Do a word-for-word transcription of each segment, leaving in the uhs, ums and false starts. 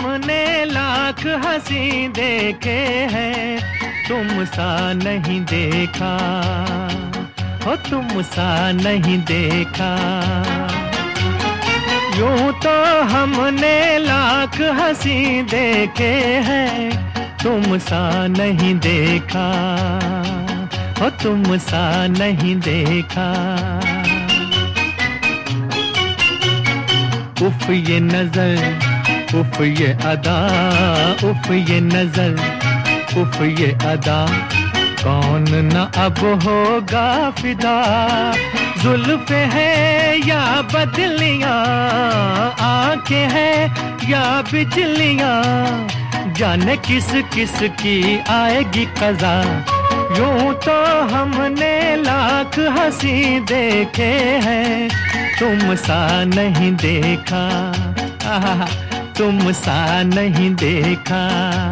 हमने लाख हंसी देखे हैं, तुम सा नहीं देखा, हो तुम सा नहीं देखा। यूं तो हमने लाख हंसी देखे हैं, तुम सा नहीं देखा, हो तुम सा नहीं देखा। उफ ये नजर, उफ ये अदा, उफ ये नजर, उफ ये अदा, कौन न अब होगा फिदा। जुल्फ है या बदलियां, आंखें हैं या बिजलियां, जाने किस किस की आएगी कज़ा। यूं तो हमने लाख हंसी देखे हैं, तुम सा नहीं देखा, आहा, तुम सा नहीं देखा।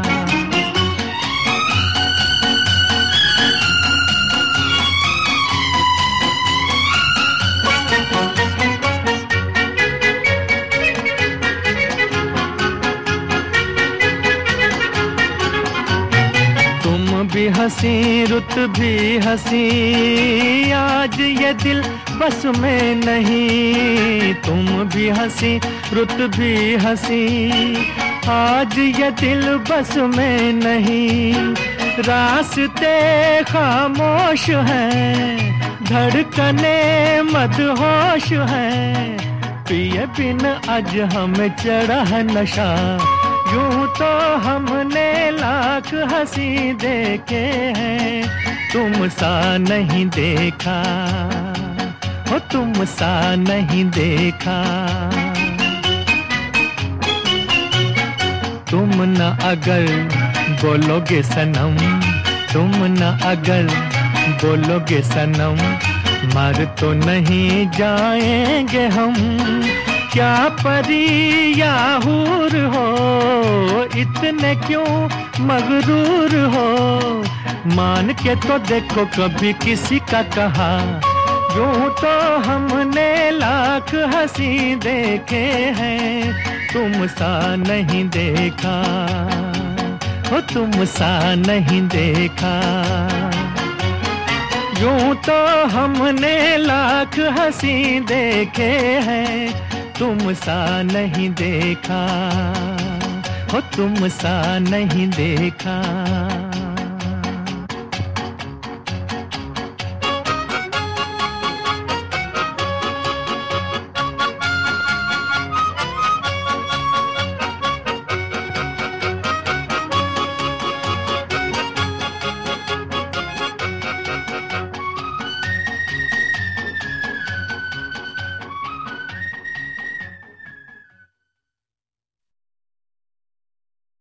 भी हंसी रुत भी हंसी, आज ये दिल बस में नहीं। तुम भी हंसी रुत भी हंसी, आज ये दिल बस में नहीं। रास्ते खामोश हैं, धड़कने मदहोश हैं, पिए बिन आज हमें चढ़ा है नशा। यूं तो हमने लाख हंसी देखे हैं, तुम सा नहीं देखा, हो तुम सा नहीं देखा। तुम न अगर बोलोगे सनम, तुम न अगर बोलोगे सनम, मर तो नहीं जाएंगे हम। क्या परी या हूर हो, इतने क्यों मगरूर हो, मान के तो देखो कभी किसी का कहा। यूं तो हमने लाख हंसी देखे हैं, तुम सा नहीं देखा, हो तुम सा नहीं देखा। यूं तो हमने लाख हंसी देखे हैं, तुम सा नहीं देखा, हो तुम सा नहीं देखा।